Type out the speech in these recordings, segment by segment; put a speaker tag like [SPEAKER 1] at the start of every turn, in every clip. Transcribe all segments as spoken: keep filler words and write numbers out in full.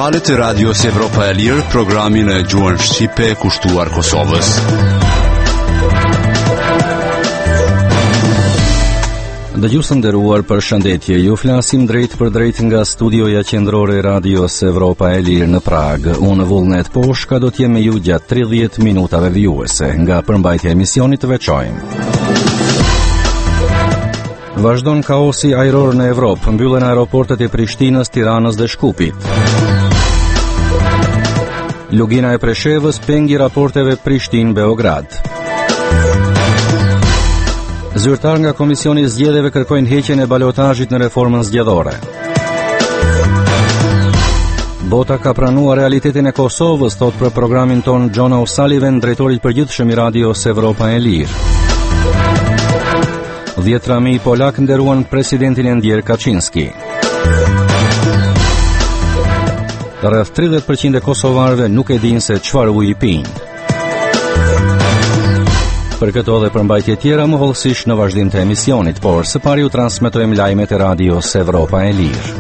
[SPEAKER 1] Valët e Radios Evropa e Lirë, programin e gjuhën shqipe kushtuar Kosovës.
[SPEAKER 2] Dëgjues të nderuar, përshëndetje. Ju flasim drejt për drejt nga studioja qendrore e Radios Evropa e Lirë në Prag. Unë Vullnet Poshka do të jem me ju gjatë tridhjetë minutave vjuese. Nga përmbajtja e emisionit të veçojmë. Vazhdon kaosi ajror në Evropë, mbyllen aeroportet e Prishtinës, Tiranës dhe Shkupit. Lugina e Preshevës pengi raporteve Prishtinë-Beograd. Zyrtar nga Komisioni i Zgjedhjeve kërkojnë heqjen e balotazhit në reformën zgjedhore. Bota ka pranuar realitetin e Kosovës, thot për programin ton John O'Sullivan, drejtori i përgjithshëm i Radios Evropa e Lirë. dhjetra mijë polak nderuan presidentin e ndjer Kaczynski. Rreth tridhjetë përqind e kosovarëve nuk e dinë se çfarë uji pinë. Për këto dhe përmbajtje tjera më hollësisht në vazhdim të emisionit, por së pari ju transmetojmë lajmet e Radios Evropa e Lirë.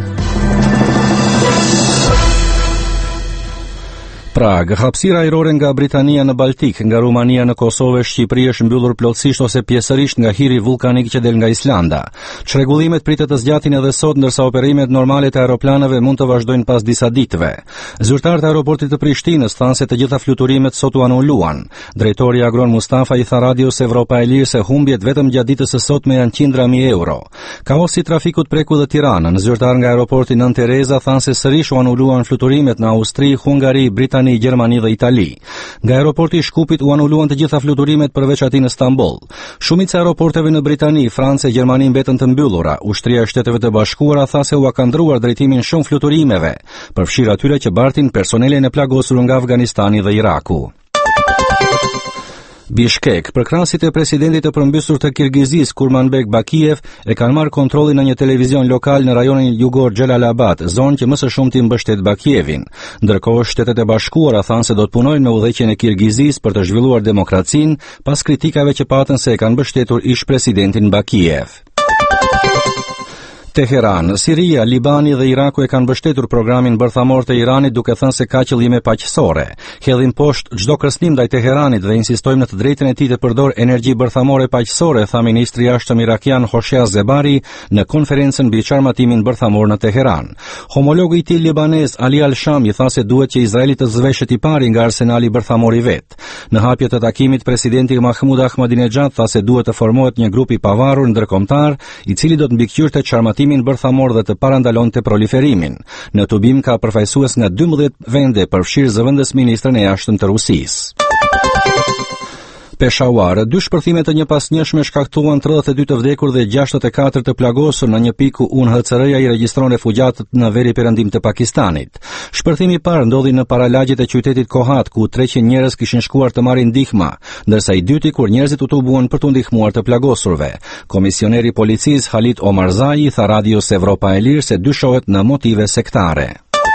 [SPEAKER 2] Prag, hapësira ajrore nga Britania në Baltik, nga Rumania në Kosovë, Shqipëri është mbyllur plotësisht ose pjesërisht nga hiri vulkanik që del nga Islanda. Çrregullimet pritet të zgjatin edhe sot, ndërsa operimet normale të aeroplaneve mund të vazhdojnë pas disa ditëve. Zyrtarët e aeroportit të Prishtinës thanë se të gjitha fluturimet sot u anuluan. Drejtori agron Mustafa i tha Radios Evropa e Lirë se humbjet vetëm gjatë ditës së sotme janë qindra mijë euro. Kaosi i trafikut preku dhe Tiranën. Zyrtar nga aeroporti Nën Tereza thanë se sërish u anuluan fluturimet në Austri, Hungari, Britani, Gjermani dhe Itali. Nga aeroporti i Shkupit u anuluan të gjitha fluturimet përveç atij në Stamboll. Shumica e aeroporteve në Britani, Francë e Gjermani mbetën të mbyllura. Ushtria e Shteteve të Bashkuara tha se u ka ndruar drejtimin shumë fluturimeve, përfshirë atyre që bartin personelin e plagosur nga Afganistani dhe Iraku. Bishkek, përkrasit e presidentit të përmbysur të Kirgizis, Kurmanbek Bakijev, e kanë marrë kontrollin në një televizion lokal në rajonin jugor Xhelalabad, zonë që më së shumti mbështet Bakijevin. Ndërkohë, Shtetet e Bashkuara thanë se do të punojnë me udhëheqjen e Kirgizis për të zhvilluar demokracinë pas kritikave që patën se e kanë mbështetur ish presidentin Bakijev. Teheran, Siria, Libani dhe Iraku e kanë mbështetur programin bërthamor të Iranit duke thënë se ka qëllime paqësore. Hedhin poshtë çdo kërcënim ndaj Teheranit dhe insistojmë në të drejtën e tij të përdor energji bërthamore paqësore, tha ministri i jashtëm irakian Hoshea Zebari në konferencën mbi çarmatimin bërthamor në Teheran. Homologu i tij libanez Ali Al-Shami tha se duhet që Izraeli të zhveshet i pari nga arsenali bërthamor i vet. Në hapje të takimit, presidenti Mahmud Ahmadinejad tha se duhet të formohet një grup i pavarur ndërkombëtar i cili do të mbikëqyrte çarmatimin bërthamor dhe të parandalonte proliferimin. Në tubim ka përfaqësues nga dymbëdhjetë vende, përfshirë zëvendës ministrën e jashtëm të Rusisë. Peshawar, dy shpërthime të njëpasnjëshme shkaktuan tridhjetë e dy të vdekur dhe gjashtëdhjetë e katër të plagosur në një pikë ku U N H C R-ja i regjistron refugjatët në veri perëndim të Pakistanit. Shpërthimi i parë ndodhi në paralagjet e qytetit Kohat, ku treqind njerëz kishin shkuar të marrin ndihmë, ndërsa i dyti kur njerëzit u tubuan për të ndihmuar të plagosurve. Komisioneri i policisë Halit Omarzai tha Radios Evropa e Lirë se dyshohet në motive sektare.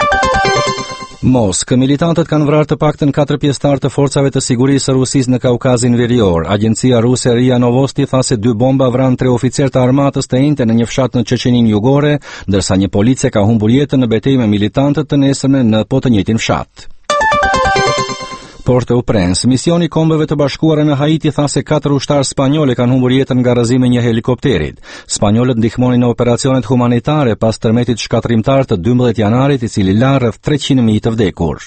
[SPEAKER 2] Moskë, militantët kanë vrarë të paktën katër pjesëtar të forcave të sigurisë së Rusisë në Kaukazin Verior. Agjencia ruse Ria Novosti tha se dy bomba vranë tre oficer të armatës të enjte në një fshat në Çeçeninë Jugore, ndërsa një policie ka humbur jetën në betejë me militantët të nesërme në po të njëjtin fshat. Port-au-Prince, misioni Kombeve të Bashkuara në Haiti tha se katër ushtarë spanjollë kanë humbur jetën nga rrëzimi i një helikopterit. Spanjollët ndihmonin në operacionet humanitare pas tërmetit shkatrimtar të dymbëdhjetë janarit, i cili la rreth treqind mijë të vdekur.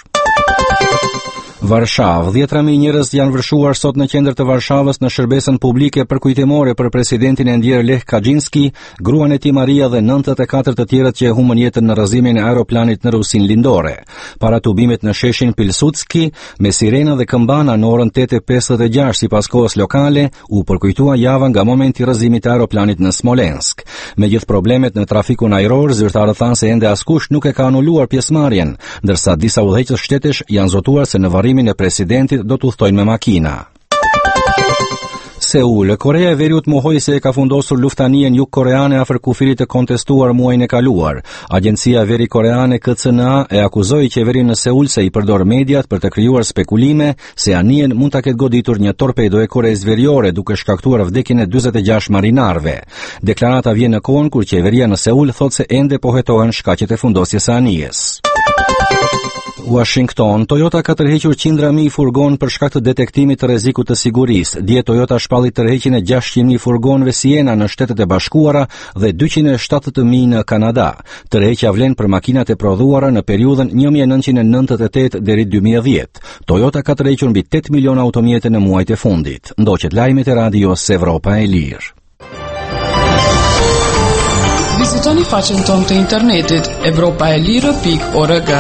[SPEAKER 2] Varshavë, dhjetra mijë njerëz janë vërshuar sot në qendër të Varshavës në shërbesën publike përkujtimore për presidentin e ndjer Lech Kaczynski, gruan e tij Maria dhe nëntëdhjetë e katër të tjerët që e humbën jetën në rrëzimin e aeroplanit në Rusin lindore. Para tubimit në sheshin Pilsudski, me sirena dhe këmbana në orën tetë e pesëdhjetë e gjashtë sipas kohës lokale, u përkujtua java nga momenti i rrëzimit të aeroplanit në Smolensk. Megjithë problemet në trafikun ajror, zyrtarët thanë se ende askush nuk e ka anuluar pjesëmarrjen, ndërsa disa udhëheqës shtetesh janë zotuar se në varrimin e presidentit do të udhtojnë me makina. Seul, Korea e Veriut mohoi se e ka fundosur luftanijen jug-koreane afër kufirit të kontestuar muajin e kaluar. Agjencia e Veri Koreane K C N A e akuzoi qeverinë në Seul se i përdor mediat për të krijuar spekulime se anijen mund ta ketë goditur një torpedo e Koreas Veriore, duke shkaktuar vdekjen e dyzet e gjashtë marinarëve. Deklarata vjen në kohën kur qeveria në Seul thotë se ende po hetohen shkaqet e fundosjes së anijes. Washington, Toyota ka tërhequr qindra mijë furgon për shkak të detektimit të rrezikut të sigurisë. Dje Toyota shpalli tërheqjen e gjashtëqind mijë furgonëve Siena në Shtetet e Bashkuara dhe dyqind e shtatëdhjetë mijë në Kanada. Tërheqja vlen për makinat e prodhuara në periudhën një mijë nëntëqind e nëntëdhjetë e tetë deri dy mijë e dhjetë. Toyota ka tërhequr mbi tetë miliona automjete në muajt e fundit. Ndoqet lajmet e radios Evropa e Lirë.
[SPEAKER 3] Vizitoni faqen tonë të internetit evropa e lirë pikë org.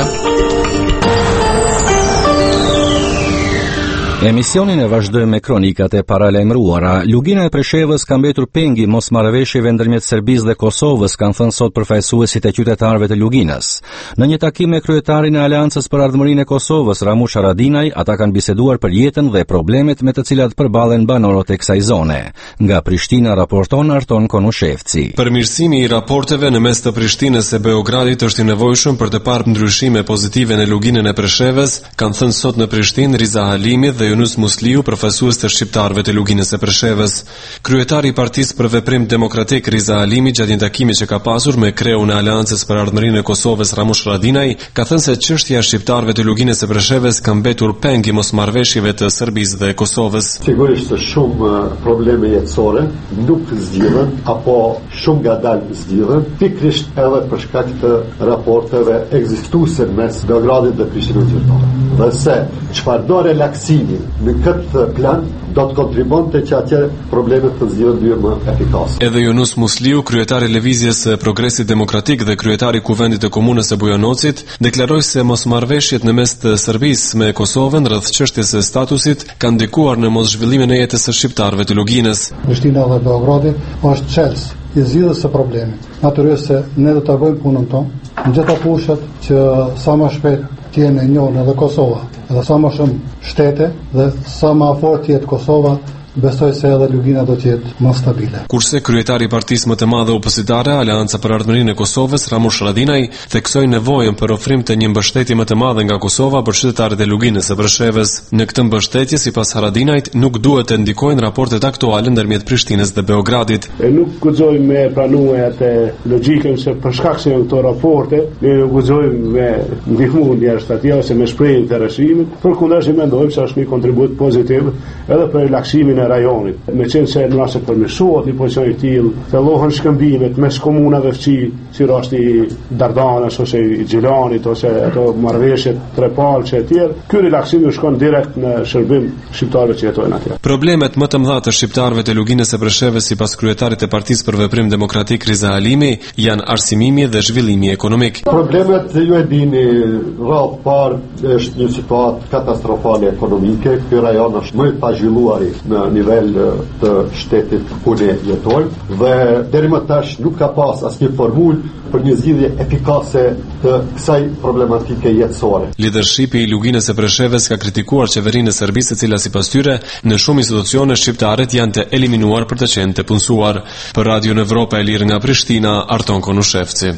[SPEAKER 2] Emisionin e vazhdojmë me kronikat e paralajmëruara. Lugina e Preshevës ka mbetur pengi mosmarrëveshjeve ndërmjet Serbisë dhe Kosovës, kanë thënë sot përfaqësuesit e qytetarëve të Luginës. Në një takim me kryetarin e Aleancës për Ardhmërinë e Kosovës, Ramush Haradinaj, ata kanë biseduar për jetën dhe problemet me të cilat përballen banorët e kësaj zone. Nga Prishtina raporton Arton Konushevci.
[SPEAKER 4] Përmirësimi i raporteve në mes të Prishtinës e Beogradit është i nevojshëm për të parë ndryshime pozitive në Luginën e Preshevës, kanë thënë sot në Prishtinë Riza Halimi dhe Yunus Musliu, përfaqësues të shqiptarëve të Luginës së Preshevës. Kryetari i Partisë për Veprim Demokratik Riza Halimi, gjatë një takimi që ka pasur me kreun e Aleancës për Ardhmërinë e Kosovës Ramush Haradinaj, ka thënë se çështja e shqiptarëve të Luginës së Preshevës ka mbetur peng i mosmarrëveshjeve të Serbisë dhe Kosovës.
[SPEAKER 5] Sigurisht shumë probleme jetësore nuk zgjidhen apo shumë ngadalë zgjidhen, pikërisht edhe për shkak të raporteve ekzistuese mes Beogradit dhe Prishtinës zyrtare. Dhe se çfarë do relaksimi në këtë plan do të kontribonte që atje problemet të zgjidhen në mënyrë më efikase.
[SPEAKER 4] Edhe Yunus Musliu, kryetari i Lëvizjes së Progresit Demokratik dhe kryetari i Kuvendit të Komunës së Bujanocit, deklaroi se mosmarrëveshjet në mes të Serbisë me Kosovën rreth çështjes së statusit kanë ndikuar në moszhvillimin e jetës së shqiptarëve të Luginës.
[SPEAKER 6] Prishtina dhe Beogradi është çelës i zgjidhjes së problemit. Natyrisht se ne do ta bëjmë punën tonë, në gjitha pushat që sa më shpejt të jenë e njohur edhe Kosova, edhe sa më shumë shtete dhe sa më afër të jetë Kosova, besoj se edhe Lugina do të jetë më stabile.
[SPEAKER 4] Kurse kryetari i partisë më të madhe opozitare, Aleanca për Ardhmërinë e Kosovës, Ramush Haradinaj, theksoi nevojën për ofrim të një mbështetje më të madhe nga Kosova për qytetarët e Luginës së Preshevës. Në këtë mbështetje, sipas Haradinajt, nuk duhet të ndikojnë raportet aktuale ndërmjet Prishtinës dhe Beogradit.
[SPEAKER 7] E nuk guxojmë me pranuar atë logjikën se për shkak se janë këto raporte, ne nuk guxojmë me ndihmë jashtë atij ose me shprehje interesimit, përkundërse mendojmë se është një kontribut pozitiv edhe për relaksimin rajonit. Me qenë se në rrasë përmirësohet një pozicion i tillë, thellohen shkëmbimet mes komunave fëqi, si rasti i Dardanës ose i Gjilanit ose ato marrëveshjet Trepalçe e tjerë, ky relaksim shkon direkt në shërbim shqiptarëve që jetojnë atje.
[SPEAKER 4] Problemet më të mëdha të shqiptarëve të Luginës së Preshevës sipas kryetarit të Partisë për Veprim Demokratik Riza Halimi janë arsimimi dhe zhvillimi ekonomik.
[SPEAKER 5] Problemet ju e dini, rrallë parë është një situatë katastrofale ekonomike. Ky rajon është më i pazhvilluari në nivel të shtetit ku ne jetojmë dhe deri më tash nuk ka pas asnjë formulë për një zgjidhje efikase të kësaj problematike jetësore.
[SPEAKER 4] Lidershipi i Luginës së Preshevës ka kritikuar qeverinë e Serbisë, e cila sipas tyre në shumë institucione shqiptarët janë të eliminuar për të qenë të punësuar. Për Radio Evropa e Lirë nga Prishtina, Arton Konushevci.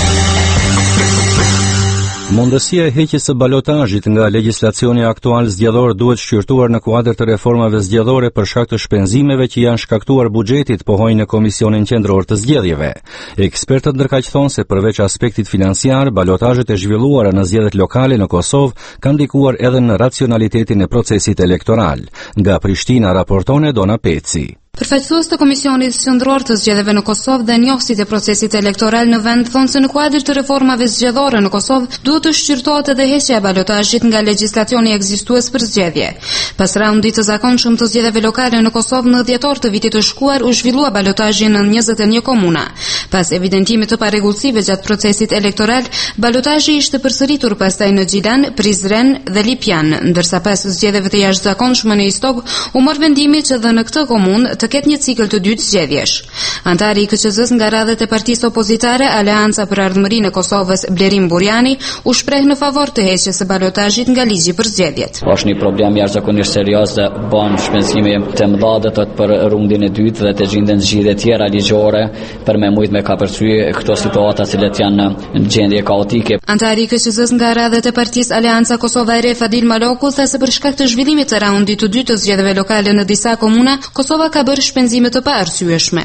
[SPEAKER 2] Mundësia e heqjes së balotazhit nga legjislacioni aktual zgjedhor duhet shqyrtuar në kuadër të reformave zgjedhore për shkak të shpenzimeve që janë shkaktuar buxhetit, pohoi në Komisionin Qendror të Zgjedhjeve. Ekspertët ndërkaq thonë se përveç aspektit financiar, balotazhet e zhvilluara në zgjedhjet lokale në Kosovë kanë ndikuar edhe në racionalitetin e procesit elektoral. Nga Prishtina raporton Dona Peci.
[SPEAKER 8] Përfaqësues të Komisionit Qendror të Zgjedhjeve në Kosovë dhe njohësit e procesit elektoral në vend thonë se në kuadër të reformave zgjedhore në Kosovë duhet të shqyrtohet edhe heqja e balotazhit nga legjislacioni ekzistues për zgjedhje. Pas raundit të zakonshëm të zgjedhjeve lokale në Kosovë në dhjetor të vitit të shkuar u zhvillua balotazhi në njëzet e një komuna. Pas evidentimit të parregullësive gjatë procesit elektoral, balotazhi ishte përsëritur pastaj në Gjilan, Prizren dhe Lipjan, ndërsa pas zgjedhjeve të jashtëzakonshme në Istog u mor vendimi që dhe në këtë komunë të ketë një cikël të dytë zgjedhjesh. Antari i K Q Z-s nga radhët e partisë opozitare Aleanca për Ardhmërinë e Kosovës, Blerim Burjani, u shpreh në favor të heqjes së balotazhit nga ligji për zgjedhjet.
[SPEAKER 9] Është një problem jashtëzakonisht serioz dhe bën shpenzime të mëdha të për rundin e dytë dhe të gjenden zgjidhje tjera ligjore për me mujt me kapërcyer këto situata që janë në gjendje kaotike.
[SPEAKER 8] Antari i K Q Z-s nga radhët e partisë Aleanca Kosova e Re Fadil Maloku tha se për shkak të zhvillimit të raundit të dytë të zgjedhjeve lokale në disa komuna, Kosova ka bërë shpenzime të paarsyeshme.
[SPEAKER 10] Rasti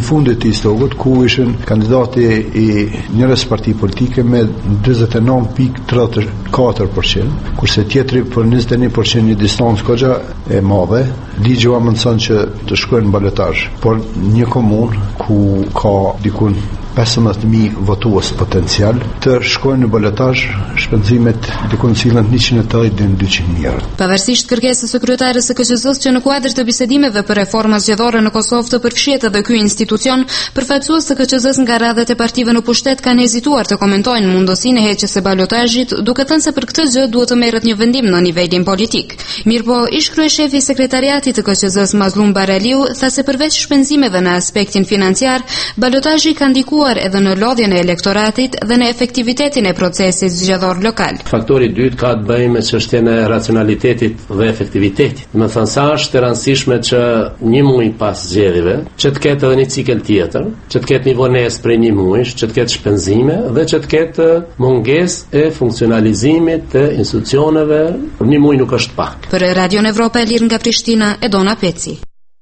[SPEAKER 10] fundit të istogut, ku ishin kandidati i njërës parti politike me njëzet e nëntë pikë tridhjetë e katër përqind, kurse tjetri për njëzet e një përqind një distancë kogja e madhe. Ligji u amëndson që të shkojnë në balotazh, por një komunë ku ka dikun pesëmbëdhjetë mijë votues potencial të shkojnë në balotazh, shpenzimet dikon cilën njëqind e tetëdhjetë deri në dyqind mijë euro.
[SPEAKER 8] Pavarësisht kërkesës së kryetares së K Q Z-s që në kuadër të bisedimeve për reforma zgjedhore në Kosovë të përfshihet edhe ky institucion, përfaqësues të K Q Z-s nga radhët e partive në pushtet kanë hezituar të komentojnë mundësinë e heqjes së balotazhit, duke thënë se për këtë gjë duhet të merret një vendim në nivelin politik. Mirpo ish kryeshefi i sekretariatit të K Q Z-s Mazlum Baraliu tha se përveç shpenzimeve në aspektin financiar, balotazhi ka ndikuar edhe në lodhjen e elektoratit dhe në efektivitetin e procesit zgjedhor lokal.
[SPEAKER 11] Faktori i dytë ka të bëjë me çështjen e racionalitetit dhe efektivitetit. Do të thënë sa është e rëndësishme që një muaj pas zgjedhjeve, që të ketë edhe një cikël tjetër, që të ketë një vonesë prej një muaji, që të ketë shpenzime dhe që të ketë mungesë e funksionalizimit të institucioneve. Një muaj nuk është pak.
[SPEAKER 8] Për Radio Evropa e Lirë nga Prishtina, Edona Peci.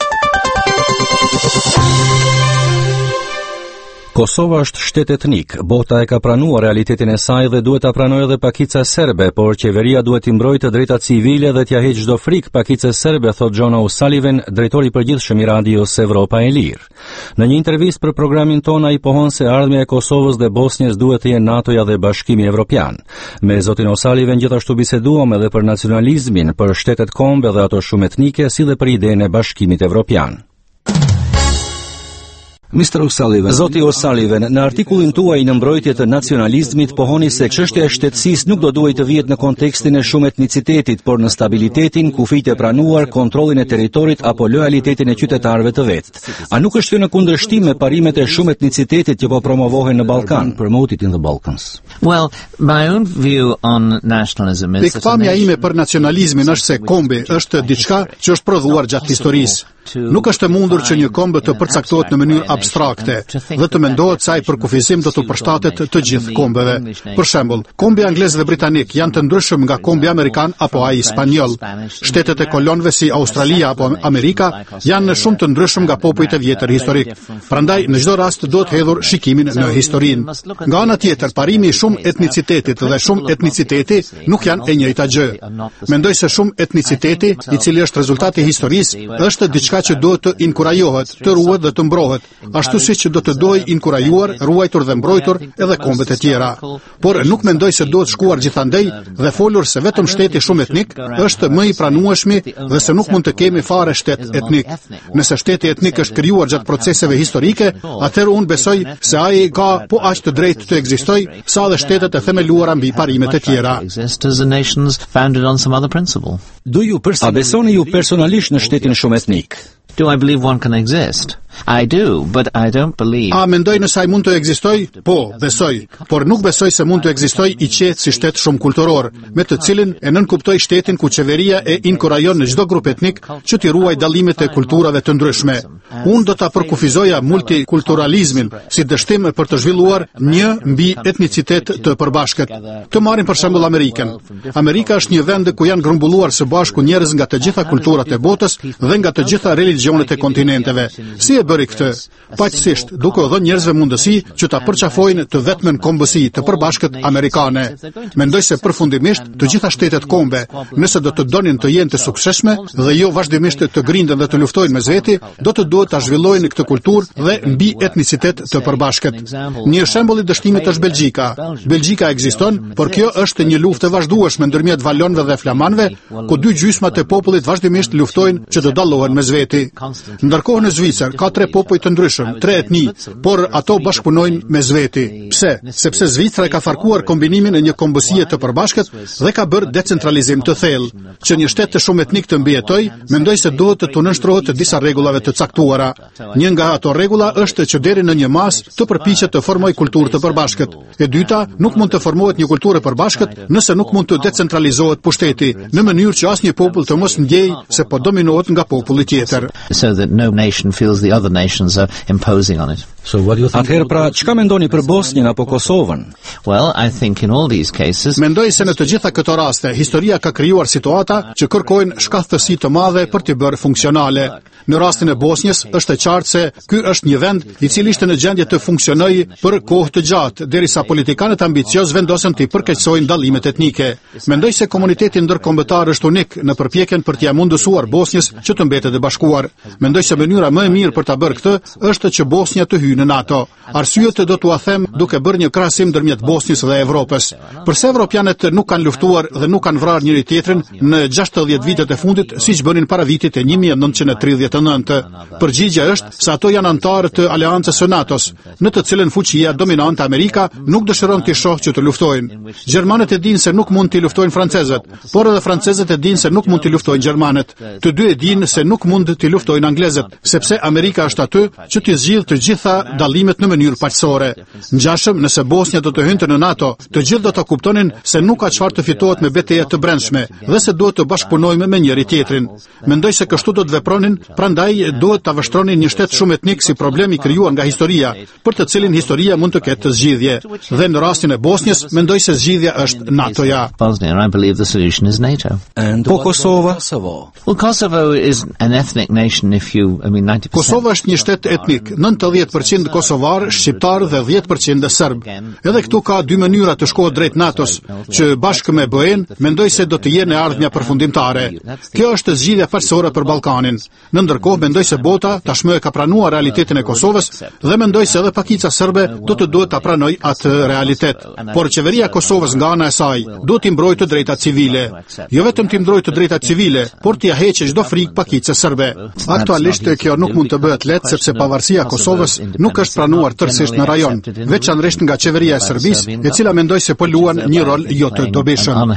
[SPEAKER 2] Kosova është shtet etnik, bota e ka pranuar realitetin e saj dhe duhet ta pranojë edhe pakica serbe, por qeveria duhet i mbrojë të drejtat civile dhe t'ia heqë çdo frikë pakicës serbe, thot John O'Sullivan, drejtori i përgjithshëm i radios Evropa e Lirë. Në një intervistë për programin ton, ai pohon se ardhmja e Kosovës dhe Bosnjës duhet të jenë NATO-ja dhe Bashkimi Evropian. Me zotin O'Sullivan gjithashtu biseduam edhe për nacionalizmin, për shtetet kombe dhe ato shumë etnike, si dhe për idenë e Bashkimit Evropian.
[SPEAKER 12] mister O'Sullivan,
[SPEAKER 2] Zoti O'Sullivan, në artikullin tuaj në mbrojtje të nacionalizmit pohoni se çështja e shtetësisë nuk do duhet të vihet në kontekstin e shumë etnicitetit, por në stabilitetin, kufijtë e pranuar, kontrollin e territorit apo lojalitetin e qytetarëve të vet. A nuk është kjo në kundërshtim me parimet e shumë etnicitetit që po promovohen në Ballkan?
[SPEAKER 12] Promoted in the Balkans.
[SPEAKER 13] Well, my own view on nationalism is
[SPEAKER 14] Pikpamja ime për nacionalizmin është se kombi është diçka që është prodhuar gjatë historisë. Nuk është e mundur që një kombë të përcaktohet në mënyrë abstrakte dhe të mendohet se ai për kufizim do të përshtatet të gjithë kombeve. Për shembull, kombi anglez dhe britanik janë të ndryshëm nga kombi amerikan apo ai spanjoll. Shtetet e kolonëve si Australia apo Amerika janë shumë të ndryshëm nga popujt e vjetër historik. Prandaj në çdo rast duhet hedhur shikimin në historinë. Nga ana tjetër, parimi i shumë etnicitetit dhe shumë etniciteti nuk janë e njëjta gjë. Mendoj se shumë etniciteti, i cili është rezultati i historisë, është diçka që duhet të inkurajohet, të ruhet dhe të mbrohet, ashtu siç do të dojë inkurajuar, ruajtur dhe mbrojtur edhe kombet e tjera. Por nuk mendoj se duhet shkuar gjithandej dhe folur se vetëm shteti shumë etnik është më i pranueshmi dhe se nuk mund të kemi fare shtet etnik. Nëse shteti etnik është krijuar gjatë proceseve historike, atëherë unë besoj se ai ka po aq të drejtë të ekzistojë sa dhe shtetet e themeluara mbi parimet e tjera.
[SPEAKER 2] A besoni ju personalisht në shtetin shumë etnik?
[SPEAKER 13] Do I believe one can exist? I do, but I don't believe.
[SPEAKER 14] A mendoj nëse ai mund të ekzistojë? Po, besoj, por nuk besoj se mund të ekzistojë i qetë si shtet shumë kulturor, me të cilin e nënkuptoj shtetin ku qeveria e inkurajon në çdo grup etnik që t'i ruaj dallimet e kulturave të ndryshme. Unë do ta përkufizoja multikulturalizmin si dështim për të zhvilluar një mbi etnicitet të përbashkët. Të marrim për shembull Amerikën. Amerika është një vend ku janë grumbulluar së bashku njerëz nga të gjitha kulturat e botës dhe nga të gjitha religionet e kontinenteve. Si e bëri këtë? Paqësisht, duke u dhënë njerëzve mundësi që ta përqafojnë të vetmen kombësi të përbashkët amerikane. Mendoj se përfundimisht të gjitha shtetet kombe, nëse do të donin të jenë të suksesshme dhe jo vazhdimisht të grinden dhe të luftojnë mes veti, do të duhet ta zhvillojnë këtë kulturë dhe mbi etnicitet të përbashkët. Një shembull i dështimit është Belgjika. Belgjika ekziston, por kjo është një luftë e vazhdueshme ndërmjet valonëve dhe flamanëve, ku dy gjysmat e popullit vazhdimisht luftojnë që të dallohen mes veti. Ndërkohë në Zvicër ka tre popull të ndryshëm, tre etni, por ato bashkëpunojnë mes veti. Pse? Sepse Zvicra ka farkuar kombinimin e një kombësie të përbashkët dhe ka bërë decentralizim të thellë. Që një shtet të shumë etnik të mbijetojë, mendoj se duhet të nënshtrohet të disa rregullave të caktuara. Një nga ato rregulla është që deri në një mas të përpiqet të formojë kulturë të përbashkët. E dyta, nuk mund të formohet një kulturë e përbashkët nëse nuk mund të decentralizohet pushteti, në mënyrë që asnjë popull të mos ndjejë se po dominohet nga populli tjetër.
[SPEAKER 13] So that no nation feels the other nations are imposing on it.
[SPEAKER 2] So what do you think? Atëherë pra, çka mendoni për Bosnjën apo Kosovën?
[SPEAKER 13] Well, I think in all these cases
[SPEAKER 14] Mendoj se në të gjitha këto raste historia ka krijuar situata që kërkojnë shkathësi të madhe për t'i bërë funksionale. Në rastin e Bosnjës është e qartë se ky është një vend i cili ishte në gjendje të funksionojë për kohë të gjatë, derisa politikanët ambiciozë vendosën të përkeqësojnë dallimet etnike. Mendoj se komuniteti ndërkombëtar është unik në përpjekjen për t'ia mundësuar Bosnjës që të mbetet e bashkuar. Mendoj se mënyra më e mirë për ta bërë këtë është që Bosnja të hyjë në NATO. Arsyet do t'ua them duke bërë një krahasim ndërmjet Bosnjës dhe Evropës. Përse evropianët nuk kanë luftuar dhe nuk kanë vrarë njëri tjetrin në gjashtëdhjetë vitet e fundit, siç bënin para vitit e një mijë e nëntëqind e tridhjetë e nëntë? Përgjigjja është se ato janë antarë të aleancës së NATO-s, në të cilën fuqia dominante Amerika nuk dëshiron të shohë që të luftojnë. Gjermanët e dinë se nuk mund të luftojnë francezët, por edhe francezët e dinë se nuk mund të luftojnë gjermanët. Të dy e dinë se nuk mund të luftojnë anglezët, sepse Amerika është aty që të zgjidhë të gjitha dallimet në mënyrë paqësore. Ngjashëm, nëse Bosnja do të hynte në NATO, të gjithë do të kuptonin se nuk ka çfarë të fitohet me betejë të brendshme dhe se duhet të bashkëpunojmë me njëri tjetrin. Mendoj se kështu do të vepronin, prandaj duhet ta vështronin një shtet shumë etnik si problemi krijuar nga historia, për të cilin historia mund të ketë zgjidhje. Dhe në rastin e Bosnjës, mendoj se zgjidhja është NATO-ja.
[SPEAKER 13] Bosnia, I believe the solution is NATO.
[SPEAKER 2] And po Kosova?
[SPEAKER 13] Well, Kosovo is an ethnic nation if you, I mean, ninety percent.
[SPEAKER 14] Kosova është një shtet etnik, nëntëdhjetë përqind kosovar, shqiptar dhe dhjetë përqind serb. Edhe këtu ka dy mënyra të shkohet drejt NATO-s, që bashkë me B E-n mendoj se do të jenë e ardhmja përfundimtare. Kjo është zgjidhja paqësore për Ballkanin. Në ndërkohë mendoj se bota tashmë e ka pranuar realitetin e Kosovës dhe mendoj se edhe pakica serbe do të duhet ta pranojë atë realitet. Por qeveria e Kosovës nga ana e saj duhet të mbrojë të drejtat civile. Jo vetëm të mbrojë të drejtat civile, por t'i heqë çdo frikë pakicës serbe. Aktualisht kjo nuk mund të bëhet lehtë sepse pavarësia e Kosovës nuk është pranuar tërësisht në rajon, veçanërisht nga qeveria e Serbisë, e cila mendoj se po luan një rol jo të dobishëm.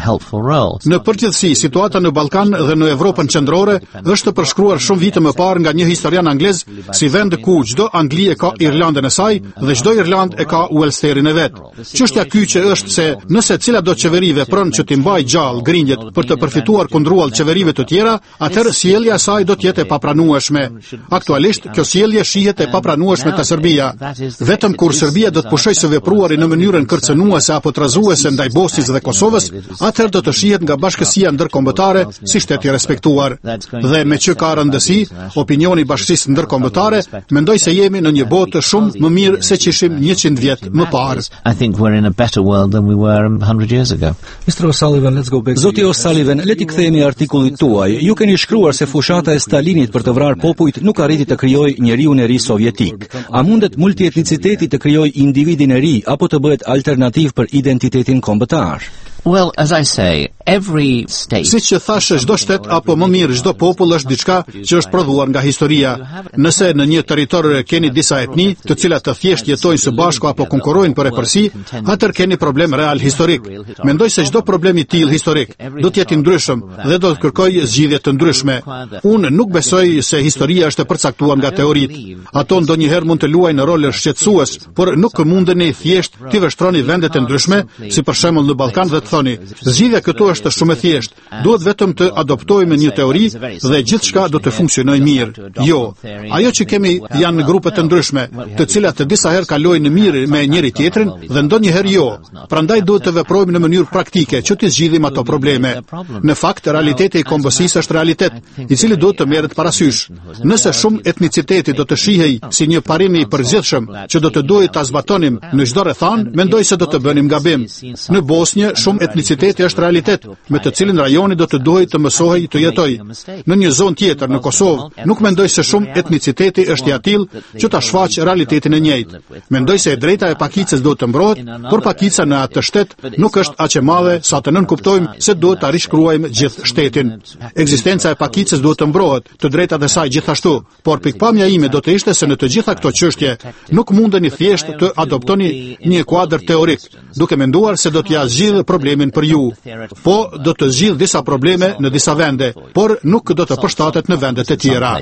[SPEAKER 14] Në përgjithësi, situata në Ballkan dhe në Evropën qendrore është përshkruar shumë vite më parë nga një historian anglez si vend ku çdo Angli e ka Irlandën e saj dhe çdo Irland e ka Ulsterin e vet. Çështja ky që është se nëse cila do qeveri vepron që t'i mbajë gjallë grinjët për të përfituar kundruall qeverive të tjera, atëherë sjellja e saj do të jetë e papranueshme. Aktualisht kjo sjellje shihet e papranueshme te Serbia. Vetëm kur Serbia do të pushojë së vepruari në mënyrën kërcënuese apo trazuese ndaj Bosnjës dhe Kosovës, atëherë do të shihet nga bashkësia ndërkombëtare si shtet i respektuar. Dhe me që ka rëndësi, opinioni i bashkësisë ndërkombëtare, mendoj se jemi në një botë shumë më mirë se që ishim njëqind vjet më parë.
[SPEAKER 13] I think we're in a better world than we were one hundred years ago.
[SPEAKER 2] mister O'Sullivan, let's go back. Zoti O'Sullivan, le t'i kthehemi artikullit tuaj. Ju keni shkruar se fushata e Stalinit për të vrarë popujt nuk arriti të krijojë njeriun e ri sovjetik. A mundet multietniciteti të krijojë individin e ri apo të bëhet alternativë për identitetin kombëtar?
[SPEAKER 13] Well, as I say, every state...
[SPEAKER 14] Siç që thashë, çdo shtet apo më mirë çdo popull është diçka që është prodhuar nga historia. Nëse në një territor keni disa etni, të cilat të thjesht jetojnë së bashku apo konkurrojnë për epërsi, atëherë keni problem real historik. Mendoj se çdo problem i tillë historik do të jetë i ndryshëm dhe do të kërkojë zgjidhje të ndryshme. Unë nuk besoj se historia është e përcaktuar nga teoritë. Ato ndonjëherë mund të luajnë rol shqetësues, por nuk mundeni thjesht të vështroni vendet e ndryshme, si për shembull në Ballkan dhe thoni, zgjidhja këtu është shumë e thjeshtë. Duhet vetëm të adoptojmë një teori dhe gjithçka do të funksionojë mirë. Jo, ajo që kemi janë grupe të ndryshme, të cilat të disa herë kalojnë mirë me njëri tjetrin dhe ndonjëherë jo. Prandaj duhet të veprojmë në mënyrë praktike që të zgjidhim ato probleme. Në fakt, realiteti i kombësisë është realitet, i cili duhet të merret parasysh. Nëse shumë etniciteti do të shihej si një parim i përgjithshëm që do të duhet ta zbatonim në çdo rrethan, mendoj se do të bënim gabim. Në Bosnjë shumë etniciteti është realitet, me të cilin rajoni do të duhej të mësohej të jetoj. Në një zonë tjetër në Kosovë, nuk mendoj se shumë etniciteti është i atill që ta shfaqë realitetin e njëjtë. Mendoj se e drejta e pakicës duhet të mbrohet, por pakica në atë shtet nuk është aq e madhe sa të nënkuptojmë se duhet ta rishkruajmë gjithë shtetin. Ekzistenca e pakicës duhet të mbrohet, të drejtat e saj gjithashtu, por pikpamja ime do të ishte se në të gjitha këto çështje nuk mundeni thjesht të adoptoni një kuadër teorik, duke menduar se do t'ja zgjidhë problemin për ju. Po, do të zgjidh disa probleme në disa vende, por nuk do të përshtatet në vendet e tjera.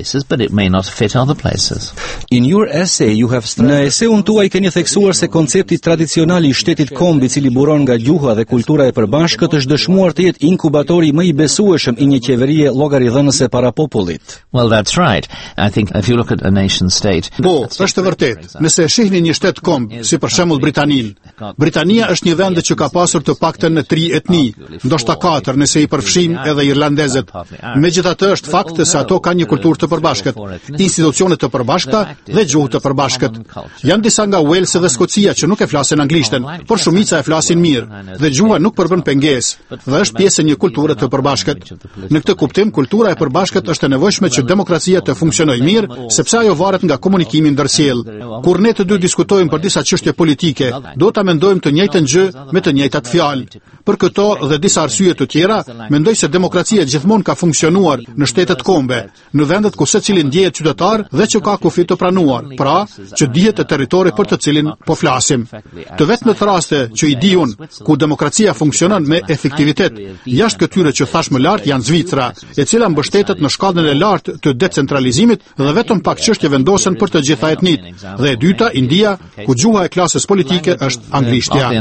[SPEAKER 2] In your essay you have Në eseun tuaj keni theksuar se koncepti tradicional i shtetit komb, i cili buron nga gjuha dhe kultura e përbashkët, është dëshmuar të jetë inkubatori më i besueshëm i një qeverie llogaridhënëse para popullit.
[SPEAKER 13] Well, that's right. I think if you look at a nation state...
[SPEAKER 14] Po, është e vërtet. Nëse shihni një shtet komb, si për shembull Britaninë, Britania është një vend që ka pasur të paktën tri etni, ndoshta katër nëse i përfshim edhe irlandezët. Megjithatë është fakt se ato kanë një kulturë të përbashkët, institucione të përbashkëta dhe gjuhë të përbashkët. Janë disa nga Wales dhe Skocia që nuk e flasin anglishtën, por shumica e flasin mirë dhe gjuha nuk përbën pengesë dhe është pjesë e një kulture të përbashkët. Në këtë kuptim, kultura e përbashkët është e nevojshme që demokracia të funksionojë mirë, sepse ajo varet nga komunikimi ndërsjellë. Kur ne të dy diskutojmë për disa çështje politike, do ta mendojmë të njëjtën gjë me të njëjtat fjalë. Për këto dhe disa arsye të tjera, mendoj se demokracia gjithmonë ka funksionuar në shtetet kombe, në vendet ku secili ndjehet qytetar dhe që ka kufi të pranuar, pra që dihet e territori për të cilin po flasim. Të vetmet raste që i di unë ku demokracia funksionon me efektivitet, jashtë këtyre që thash më lart, janë Zvicra, e cila mbështetet në shkallën e lartë të decentralizimit dhe vetëm pak çështje vendosen për të gjitha etnitë. Dhe e dyta, India, ku gjuha e klasës politike është anglishtja.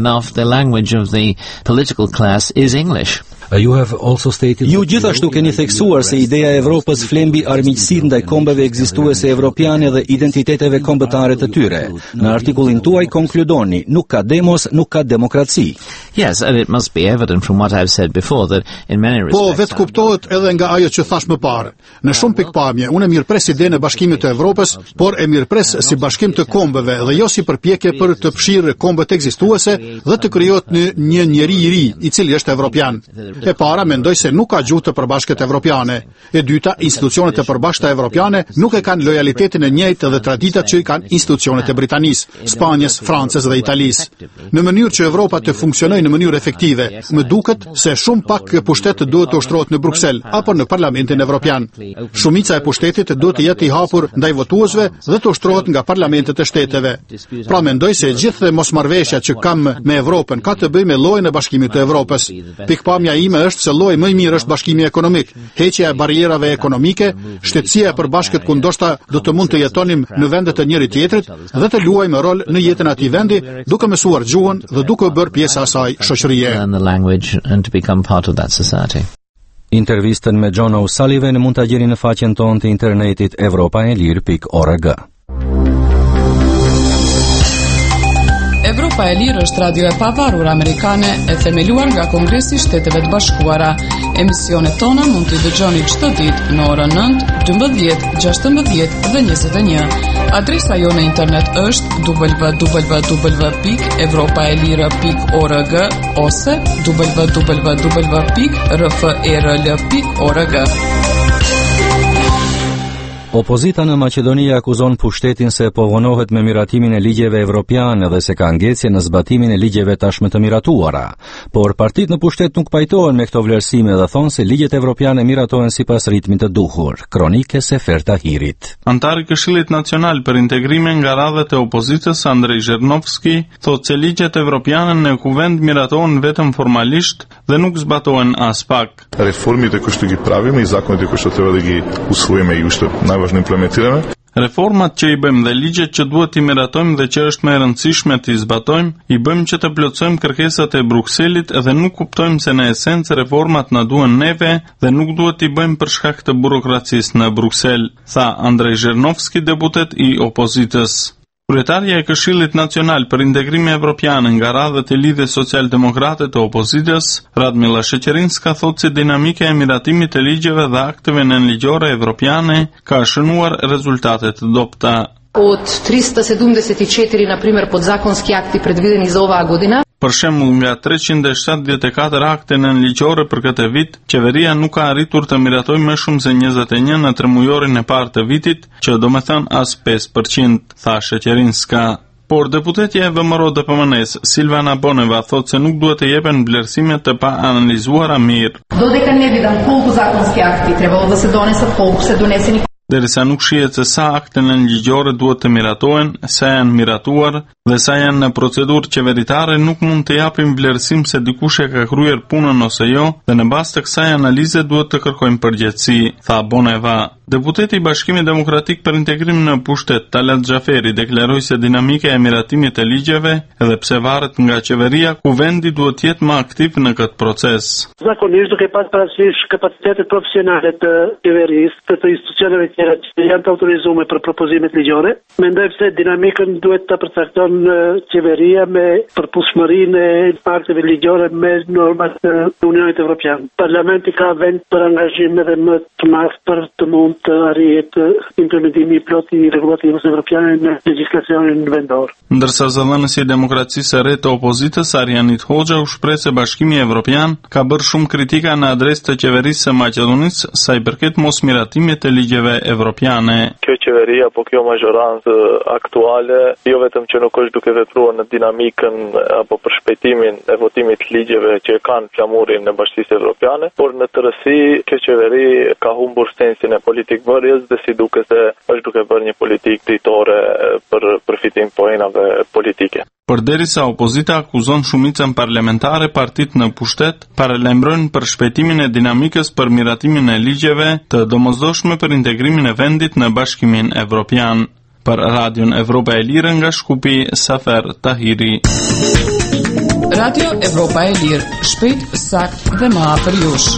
[SPEAKER 2] You have also stated Ju gjithashtu keni theksuar se ideja e Evropës flen mbi armiqësitë ndaj kombeve ekzistuese evropiane dhe identiteteve kombëtare të tyre. Në artikullin tuaj konkludoni, nuk ka demos, nuk ka demokraci.
[SPEAKER 13] Yes, and it must be evident from what I've said before that in many respects.
[SPEAKER 14] Po, vetë kuptohet edhe nga ajo që thash më parë. Në shumë pikpamje, unë e mirëpres idenë e Bashkimit të Evropës, por e mirëpres si bashkim të kombeve dhe jo si përpjekje për të fshirë kombet ekzistuese dhe të krijohet një, një njeri i ri, i cili është evropian. E para, mendoj se nuk ka gjuhë të përbashkët evropiane. E dyta, institucionet e përbashkëta evropiane nuk e kanë lojalitetin e njëjtë dhe traditat që i kanë institucionet e Britanisë, Spanjës, Francës dhe Italisë. Në mënyrë që Evropa të funksionojë në mënyrë efektive, më duket se shumë pak pushtet duhet të ushtrohet në Bruksel apo në Parlamentin Evropian. Shumica e pushtetit duhet të jetë i hapur ndaj votuesve dhe të ushtrohet nga parlamentet e shteteve. Pra mendoj se gjithë mosmarrveshja që kam me Evropën ka të bëjë me llojin e Bashkimit të Evropës. Pikpamja ime është se lloji më i mirë është bashkimi ekonomik, heqja e barrierave ekonomike, shtetësia e përbashkët ku ndoshta do të mund të jetonim në vende të njëri tjetrit dhe të luajmë rol në jetën e atij vendi, duke mësuar gjuhën dhe duke bërë pjesë e asaj shoqërie.
[SPEAKER 2] Intervistën me John O'Sullivan mund ta gjeni në faqen tonë të internetit evropaelir pikë org.
[SPEAKER 3] Evropa e Lirë është radio e pavarur amerikane e themeluar nga Kongresi i Shteteve të Bashkuara. Emisionet tona mund t'i dëgjoni çdo ditë në orën nëntë, dymbëdhjetë, gjashtëmbëdhjetë dhe njëzet e një. Adresa jo në internet është w w w pikë evropaelire pikë org ose w w w pikë r f e r l pikë org.
[SPEAKER 2] Opozita në Maqedoni akuzon pushtetin se po vonohet me miratimin e ligjeve evropiane dhe se ka ngjecje në zbatimin e ligjeve tashmë të miratuara. Por partitë në pushtet nuk pajtohen me këto vlerësime dhe thonë se ligjet evropiane miratohen sipas ritmit të duhur. Kronike Sefer Tahirit.
[SPEAKER 15] Antari i Këshillit Nacional për Integrimin nga radhët e opozitës Andrej Zhernovski thotë se ligjet evropiane në kuvend miratohen vetëm formalisht dhe nuk zbatohen as pak.
[SPEAKER 16] Реформите кои што ги правиме и законите кои што треба да ги усвоиме и уште најважно имплементираме.
[SPEAKER 15] Reformat që i bëjmë dhe ligjet që duhet i miratojmë dhe që është më e rëndësishme të i zbatojmë, i bëjmë që të plotësojmë kërkesat e Brukselit dhe nuk kuptojmë se në esencë reformat na duhen neve dhe nuk duhet i bëjmë për shkak të burokracisë në Bruksel, tha Andrej Zhernovski, deputet i opozitës. Kryetarja e Këshillit Nacional për Integrim Evropian nga radhët e Lidhjes Social-Demokrate të opozitës, Radmila Sheqerinska, thotë se dinamika e miratimit të ligjeve dhe akteve nënligjore evropiane ka shënuar rezultate të dobta.
[SPEAKER 17] Od tristo sedemdeset i četiri, na primjer, podzakonski akti predvideni za ova godina.
[SPEAKER 15] Për shembull, nga treqind e shtatëdhjetë e katër akte nënligjore për këtë vit, qeveria nuk ka arritur të miratojë më shumë se njëzet e një në tremujorin e parë të vitit, që do të thënë as pesë përqind, tha Sheqerinska. Por deputetja e V M R O D P M N-s, Silvana Boneva, thotë se nuk duhet të jepen vlerësime të pa analizuara mirë.
[SPEAKER 17] Dodeka ne vidim koliko zakonski akti trebalo da se donesu, koliko se doneseni.
[SPEAKER 15] Derisa nuk shihet se sa akte nënligjore duhet të miratohen, sa janë miratuar dhe sa janë në procedurë qeveritare, nuk mund të japim vlerësim se dikush e ka kryer punën ose jo, dhe në bazë të kësaj analize duhet të kërkojmë përgjegjësi, tha Boneva. Deputeti i Bashkimit Demokratik për Integrim në pushtet, Talat Xhaferi, deklaroi se dinamika e miratimit të ligjeve, edhe pse varet nga qeveria, ku vendi duhet të jetë më aktiv në këtë proces.
[SPEAKER 18] Zakonisht duke pas parasysh kapacitetet profesionale të qeverisë, të institucioneve tjera që janë të autorizuar për propozimet ligjore. Mendoj se dinamikën duhet ta përcakton qeveria me përputhshmërinë e akteve ligjore me normat e Unionit Evropian. Parlamenti ka vend për angazhim edhe më të madh për të mund të arrihet implementimi i plot i rregullativës evropiane në legjislacionin vendor.
[SPEAKER 15] Ndërsa zëdhënësi i Demokracisë së Re të opozitës Arjanit Hoxha u shpreh se Bashkimi Evropian ka bërë shumë kritika në adresë të qeverisë së Maqedonisë sa i përket mosmiratimit të ligjeve evropiane.
[SPEAKER 19] Kjo qeveri apo kjo majorancë aktuale jo vetëm që nuk është duke vepruar në dinamikën apo për shpejtimin e votimit të ligjeve që kanë flamurin në Bashkisë Evropiane, por në tërësi kjo qeveri ka humbur sensin e politikbërjes dhe si duket se është duke bërë një politikë dritore për përfitim poenave politike.
[SPEAKER 15] Përderisa opozita akuzon shumicën parlamentare partit në pushtet, paralajmërojnë për shpejtimin e dinamikës për miratimin e ligjeve të domosdoshme për integrimin e vendit në Bashkimin Evropian. Për Radion Evropa e Lirë nga Shkupi, Safer Tahiri.
[SPEAKER 3] Radio Evropa e Lirë, shpejt, sakt dhe më afër jush.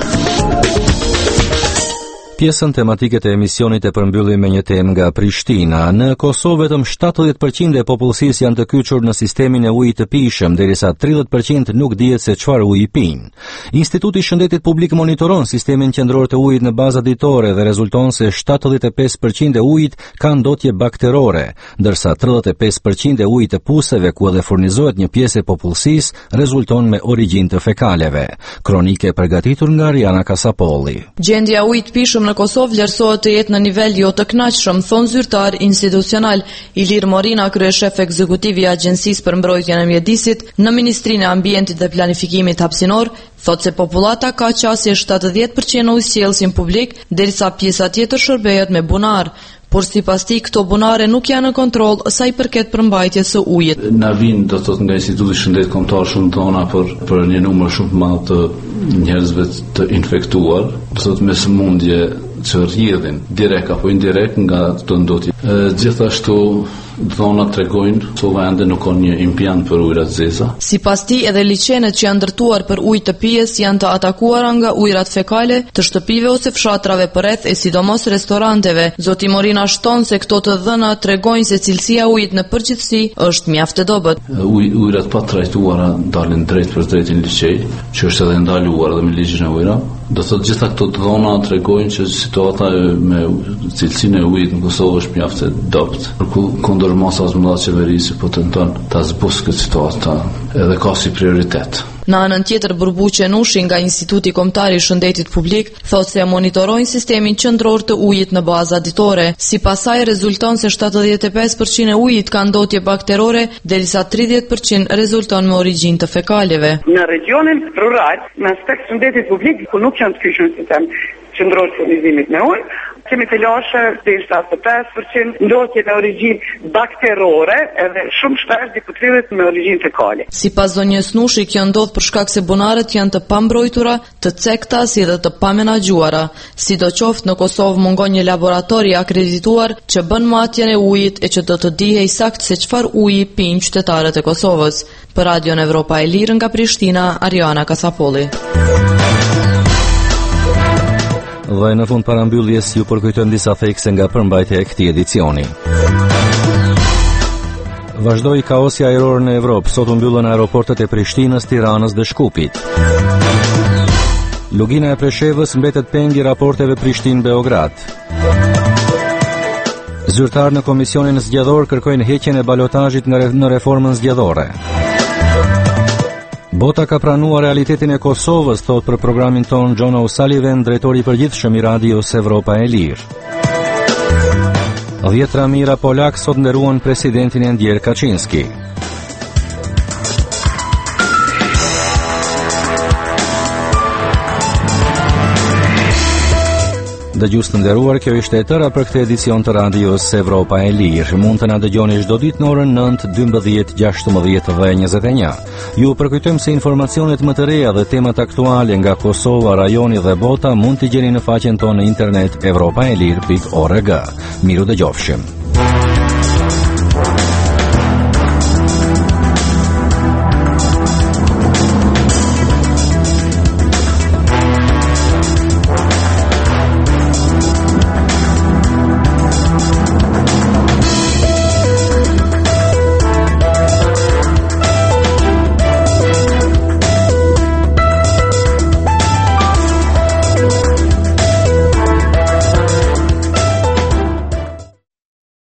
[SPEAKER 2] Pjesën tematike të emisionit e përmbyllim me një temë nga Prishtina. Në Kosovë vetëm shtatëdhjetë përqind e popullsisë janë të kyçur në sistemin e ujit të pijshëm, derisa tridhjetë përqind nuk dihet se çfarë uji pijnë. Instituti i Shëndetit Publik monitoron sistemin qendror të ujit në baza ditore dhe rezulton se shtatëdhjetë e pesë përqind e ujit ka ndotje bakterore, ndërsa tridhjetë e pesë përqind e ujit të puseve ku edhe furnizohet një pjesë e popullsisë rezulton me origjinë të fekaleve. Kronike përgatitur nga Ariana Kasapolli.
[SPEAKER 20] Gjendja e ujit pijshëm në Kosovë vlerësohet të jetë në nivel jo të kënaqshëm, thon zyrtar institucional Ilir Morina, kryeshef ekzekutiv i Agjencisë për Mbrojtjen e Mjedisit në Ministrinë e Ambientit dhe Planifikimit Hapësinor, thotë se popullata ka qasje shtatëdhjetë përqind ujësjellsin publik, derisa pjesa tjetër shërbehet me bunar. Por sipas tij këto bunare nuk janë në kontroll sa i përket përmbajtjes së ujit.
[SPEAKER 21] Na vin do të thotë nga Instituti i Shëndetit Kombëtar shumë tona për për një numër shumë të madh të njerëzve të infektuar, do të thotë me sëmundje që rrjedhin direkt apo indirekt nga këto ndotje. Gjithashtu dhonat tregojnë se ende nuk ka një impiant për ujërat zeza.
[SPEAKER 20] Sipas tij edhe liçenet që janë ndërtuar për ujë të pijes janë të atakuara nga ujërat fekale të shtëpive ose fshatrave përreth e sidomos restoranteve. Zoti Morina shton se këto të dhëna tregojnë se cilësia e ujit në përgjithësi është mjaft e dobët.
[SPEAKER 21] Uj, ujërat pa trajtuara dalin drejt për drejtin liçej, që është edhe ndaluar dhe me ligjin e ujëra. Do thotë gjitha këto të dhona tregojnë që situata me cilësinë e ujit në Kosovë është mjaft e dobët. Kundër masas më dha qeverisë po tenton ta zbusë këtë situatë edhe ka si prioritet.
[SPEAKER 20] Në anën tjetër, Burbuqe Nushi nga Instituti Kombëtar i Shëndetit Publik thotë se monitorojnë sistemin qendror të ujit në baza ditore. Sipas saj rezulton se shtatëdhjetë e pesë përqind e ujit ka ndotje bakterore, derisa tridhjetë përqind rezulton me origjinë të fekaleve.
[SPEAKER 22] Në regionin rural, në aspekt shëndetit publik, ku nuk janë të kyçur në sistem qendror të furnizimit me ujë, kemi të lashe deri shtatëdhjetë e pesë përqind ndotje me origjinë bakterore edhe shumë shpesh diku tridhjetë me origjinë fekale.
[SPEAKER 20] Sipas zonjës Nushi, kjo ndodh për shkak se bunarët janë të pambrojtura, të cekta si dhe të pamenagjuara. Sidoqoftë në Kosovë mungon një laborator i akredituar që bën matjen e ujit e që do të dihej sakt se çfarë uji pijnë qytetarët e Kosovës. Për Radion Evropa e Lirë nga Prishtina, Ariana Kasapolli.
[SPEAKER 2] Dhe në fund parambylljes ju përkujtojmë disa thekse nga përmbajtja e këtij edicioni. Vazhdoi kaosi ajror në Evropë, sot u mbyllën aeroportet e Prishtinës, Tiranës dhe Shkupit. Lugina e Preshevës mbetet peng i raporteve Prishtinë-Beograd. Zyrtar në Komisionin Zgjedhor kërkojnë heqjen e balotazhit në reformën zgjedhore. Bota ka pranuar realitetin e Kosovës, thot për programin ton John O'Sullivan, drejtori i përgjithshëm i Radios Evropa e Lirë. Dhjetra mijëra polak sot nderuan presidentin e ndjer Kaczynski. Dëgjues të nderuar, kjo ishte e tëra për këtë edicion të Radios Evropa e Lirë. Mund të na dëgjoni çdo ditë në orën nëntë, dymbëdhjetë, gjashtëdhjetë dhe njëzet e një. Ju përkujtojmë se informacionet më të reja dhe temat aktuale nga Kosova, rajoni dhe bota mund t'i gjeni në faqen tonë në internet evropaelir pikë org. Miru dëgjofshim.